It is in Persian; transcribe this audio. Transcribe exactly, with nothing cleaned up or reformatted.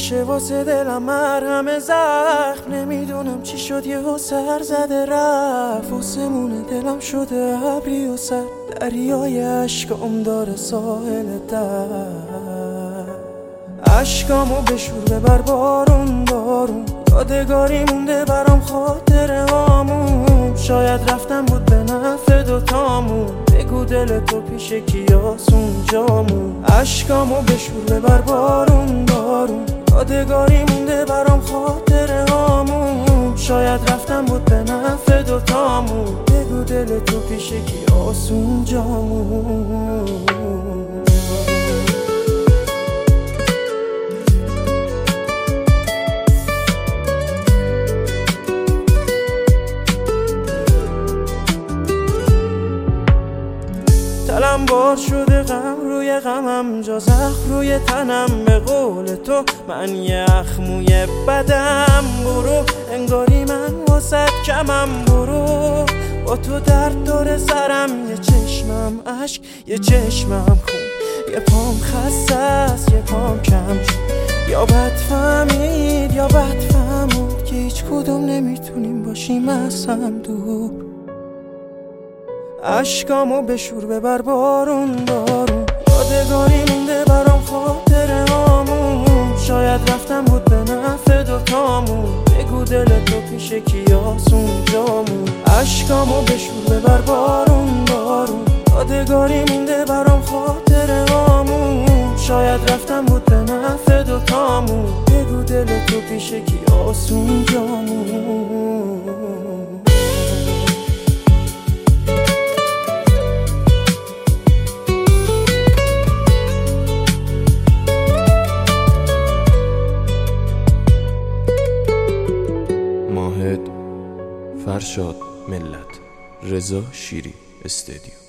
میشه واسه دلم مرهم زخم. نمیدونم چی شد یهو سر زده رفت. واسمونه دلم شده ابری و سر، دریای عشقام داره ساحل در. عشقامو بشور ببر بارون بارون، یادگاری مونده برام خاطره هامون. شاید رفتم بود به نفع دوتامون، بگو دل تو پیش کیاسون جامون. عشقامو بشور ببر بارون بارون، یادگاری مونده برام خاطره هامون. شاید رفتم بود به نفع دوتامون، بگو دل تو پیش کیاسون جامون. دلم بار شده غم روی غمم، جا زخم روی تنم. به قول تو من یه اخموی بدم، برو انگاری من واسد کمم. برو با تو درد داره سرم، یه چشمم عشق یه چشمم خون، یه پام خسته است یه پام کم شد. یا بد فهمید یا بد فهمود که هیچ کدوم نمیتونیم باشیم از هم دور. عشقامو بشور ببر بارون بارون، یادگاری مونده برام خاطره هامون. شاید رفتم بود به نفع دوتامون، بگو دل تو پیش کیاسون جامون. عشقامو بشور ببر بارون بارون، یادگاری مونده برام خاطره هامون. شاید رفتم بود به نفع دوتامون، بگو دل تو پیش کیاسون جامون. ماهد، فرشاد ملت، رضا شیری استدیو.